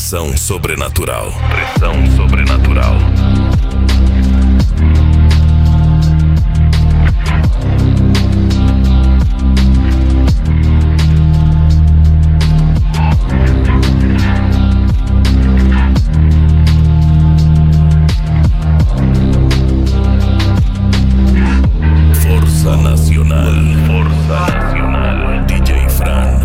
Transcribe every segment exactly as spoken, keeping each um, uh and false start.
Pressão sobrenatural. Pressão sobrenatural. Força Nacional. Força Nacional. D J Fran.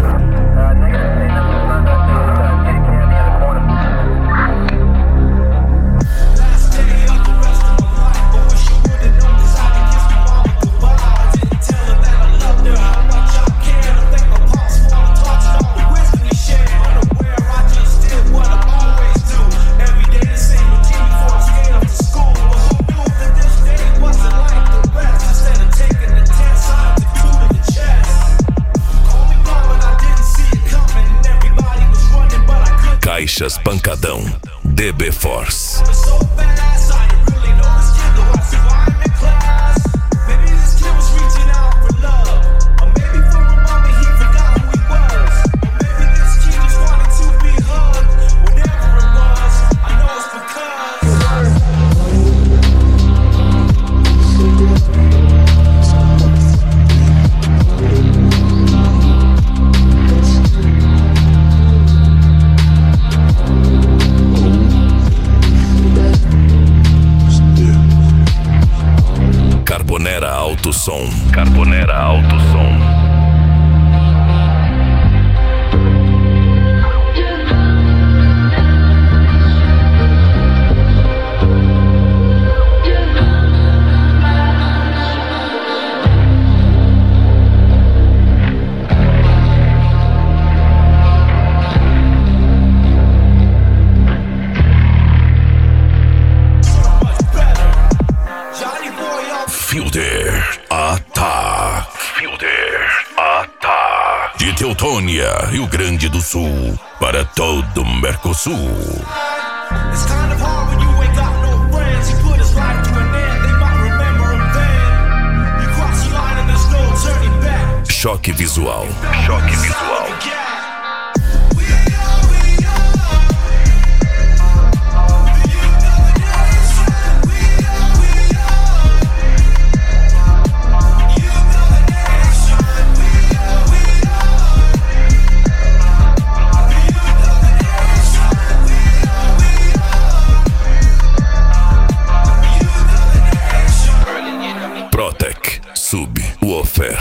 Caixas Pancadão, D B Force. Carbonera Alto Som. Carbonera Alto Som. Fielder Attack. Fielder Attack. De Teutônia, Rio Grande do Sul, para todo o Mercosul. Choque visual. Choque visual. Protec, Subwoofer.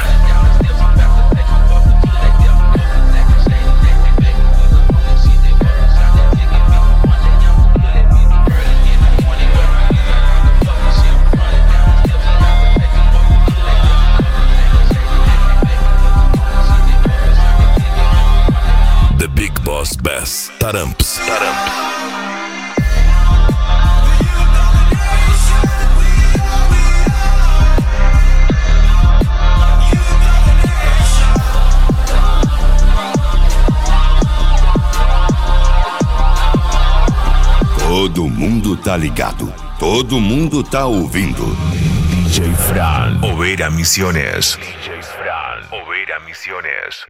The Big Boss Bass, Taramps, Taramps. Todo mundo tá ligado, todo mundo tá ouvindo. D J Fran, Oveira Misiones. D J Fran, Oveira Misiones.